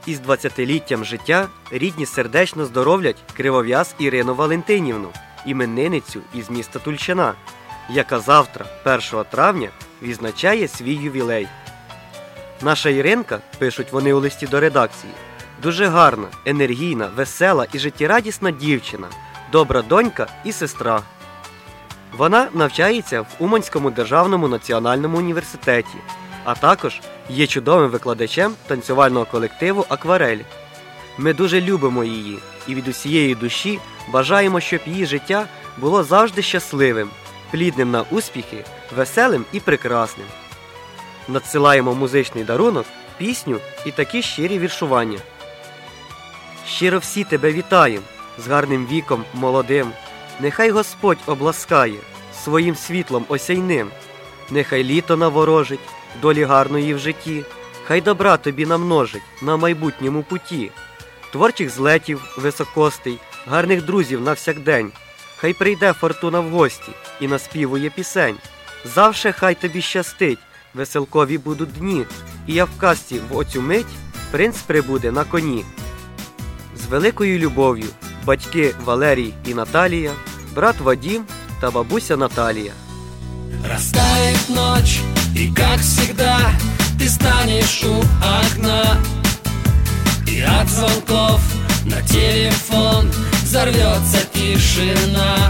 із 20-літтям життя рідні сердечно здоровлять кривов'яз Ірину Валентинівну, іменинницю із міста Тульчина, яка завтра, 1 травня, відзначає свій ювілей. Наша Іринка, пишуть вони у листі до редакції, дуже гарна, енергійна, весела і життєрадісна дівчина, добра донька і сестра. Вона навчається в Уманському державному національному університеті, а також є чудовим викладачем танцювального колективу «Акварель». Ми дуже любимо її і від усієї душі бажаємо, щоб її життя було завжди щасливим, плідним на успіхи, веселим і прекрасним. Надсилаємо музичний дарунок, пісню і такі щирі віршування. Щиро всі тебе вітаєм, з гарним віком молодим. Нехай Господь обласкає своїм світлом осяйним. Нехай літо наворожить долі гарної в житті. Хай добра тобі намножить на майбутньому путі. Творчих злетів високостей, гарних друзів навсякдень. Хай прийде фортуна в гості і наспівує пісень. Завше хай тобі щастить, веселкові будуть дні. І я в казці в оцю мить принц прибуде на коні. З великою любов'ю батьки Валерій і Наталія, брат Вадим та бабуся Наталія. Растает ночь, и как всегда ты станешь у окна, и от звонков на телефон взорвется тишина.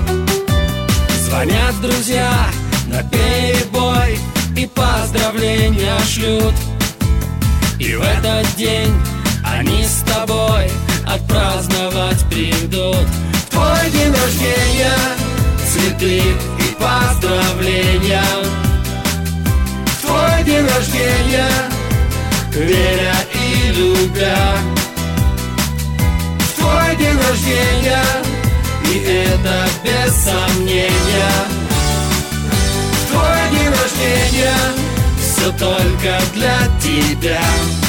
Звонят друзья наперебой и поздравления шлют, и в этот день они с тобой отпраздновать придут. В твой день рождения цветы и поздравления. В твой день рождения, веря и любя. В твой день рождения, и это без сомнения. В твой день рождения, все только для тебя.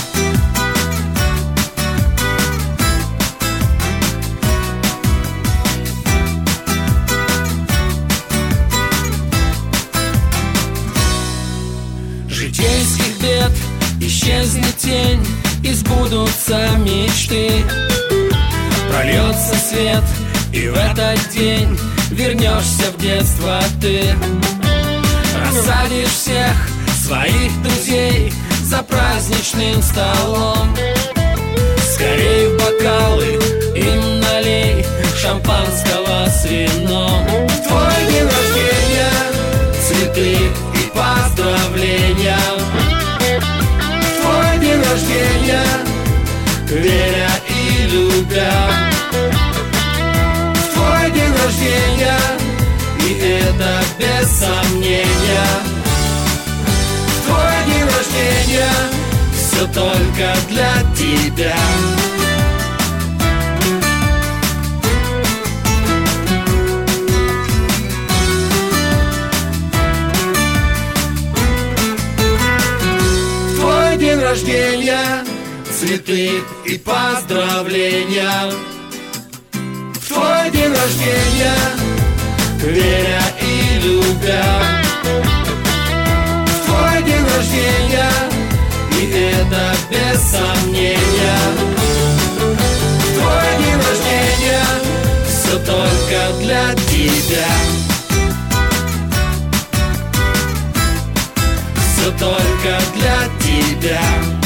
Житейских бед исчезнет тень, и сбудутся мечты. Прольется свет, и в этот день вернешься в детство ты. Рассадишь всех своих друзей за праздничным столом. Скорей в бокалы им налей шампанского с вином. В твой день рождения цветы и поздравления. В твой день рождения, веря и любя. В твой день рождения, и это без сомнения. В твой день рождения, все только для тебя. День рождения, цветы и поздравления. В твой день рождения, веря и любя. В твой день рождения, и это без сомнения. В твой день рождения, все только для тебя. Все только для тебя.